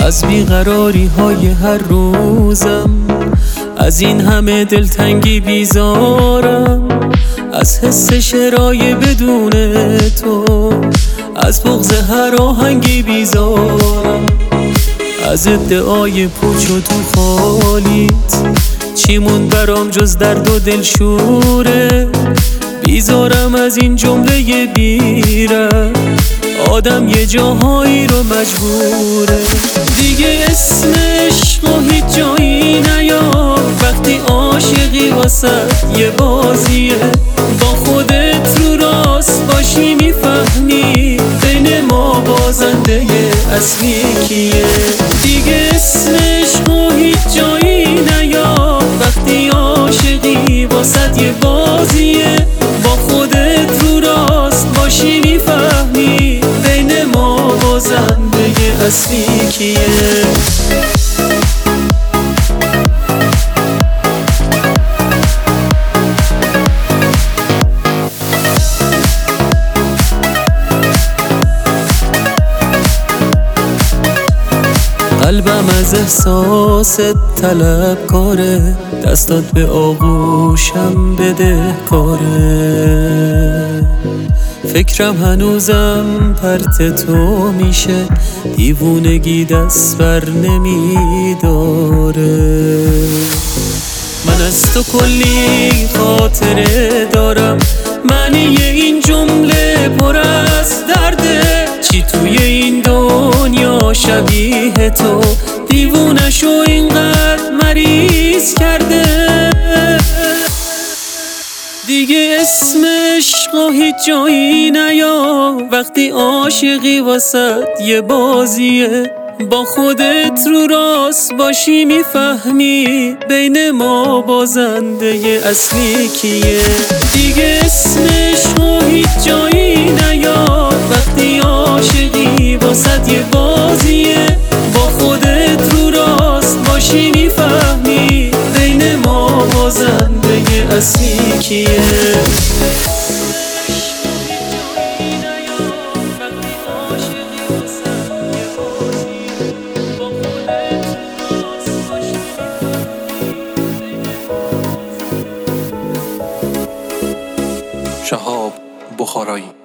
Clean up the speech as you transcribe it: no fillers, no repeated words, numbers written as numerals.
از بیقراری های هر روزم، از این همه دلتنگی بیزارم، از حس شرای بدون تو، از بغض هر آهنگی بیزارم، از ادعای پوچ و تو خالیت چی موند برام جز درد و دلشوره. بیزارم از این جمله بیره، آدم یه جاهایی رو مجبوره. دیگه اسم عشق و هیچ جایی نیار، وقتی عاشقی واسه یه بازیه. با خودت رو راست باشی میفهمی بین ما بازنده اصلی کیه. دیگه اسم عشق و هیچ جایی نیار، وقتی عاشقی واسه یه بازیه. با خودت رو راست باشی میفهمی بین ما بازنده اصلی کیه. قلبم از احساست طلبکاره، دستات به آغوشم بدهکاره. فکرم هنوزم پرت تو میشه، دیوونگی دست بر نمیداره. من از تو کلی خاطره دارم، معنی این جمله پر از درده. چی توی این دنیا شبیه تو، دیوونشو اینقدر مریض کرده. دیگه اسم عشق و هیچ جایی نیار، وقتی عاشقی واسه یه بازیه. با خودت رو راست باشی میفهمی بین ما بازنده اصلی کیه. دیگه اسم عشق و هیچ جایی نیار، وقتی عاشقی واسه یه بازیه. با خودت رو راست باشی میفهمی بین ما بازنده اصلی کیه. شهاب بخارایی.